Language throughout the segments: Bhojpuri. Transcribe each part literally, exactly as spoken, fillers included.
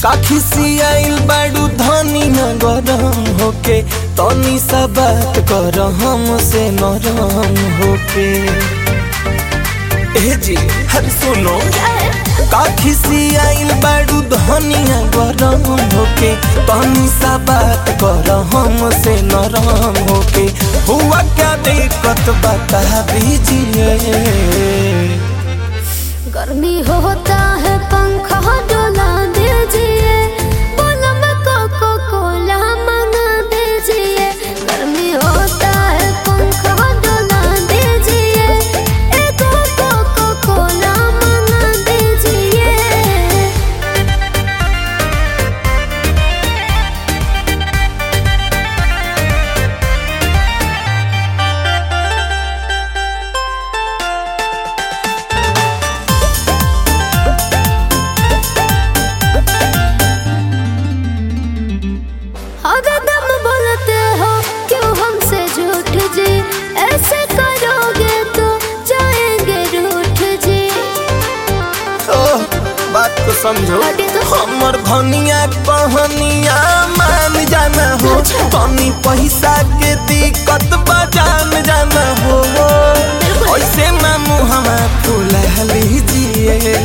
काखी सियाइल बाड़ू धनी न गरम होके तनी सा बात कर हमसे नरम होके। ए जी हर सुनो काखी सियाइल बाड़ू धनी न गरम होके तनी सा बात कर हमसे नरम होके। हुआ क्या दिक्कत बता दीजिए। गर्मी होता है पंखा डोला दीजिए, बोलम कोको कोला मंगा दीजिए। गर्मी होता है पंखा डोला दीजिए, एक कोको कोला मंगा दीजिए। हरदम बोलते हो क्यों हमसे झूठ जी, ऐसे करोगे तो जाएंगे रूठ जी। ओह बात को समझो, हमर धनिया कहनिया मान जाना हो। तनी पैसा के दिक्कत बजान जाना हो, ऐसे ना मुहमा फुला लीजिए।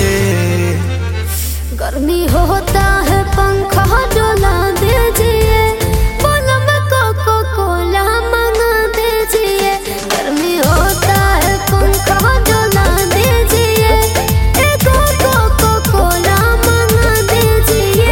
गर्मी होता है पंखा डोला दीजिए, बोलम कोको कोला मंगा दीजिए। गर्मी होता है पंखा डोला दीजिए, एक कोको कोला मंगा दीजिए।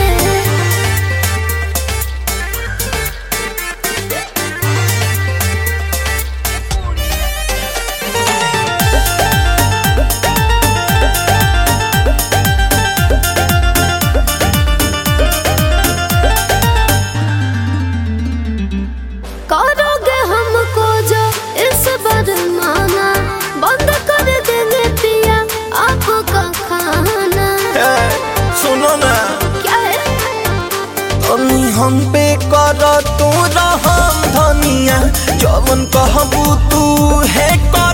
करोगे हमको जो इस बार माना, बंद कर देंगे पिया आपका खाना। ए, सुनो ना क्या है? तनी हम पे कर तू रहम धनिया, जवन कहबू तू है कर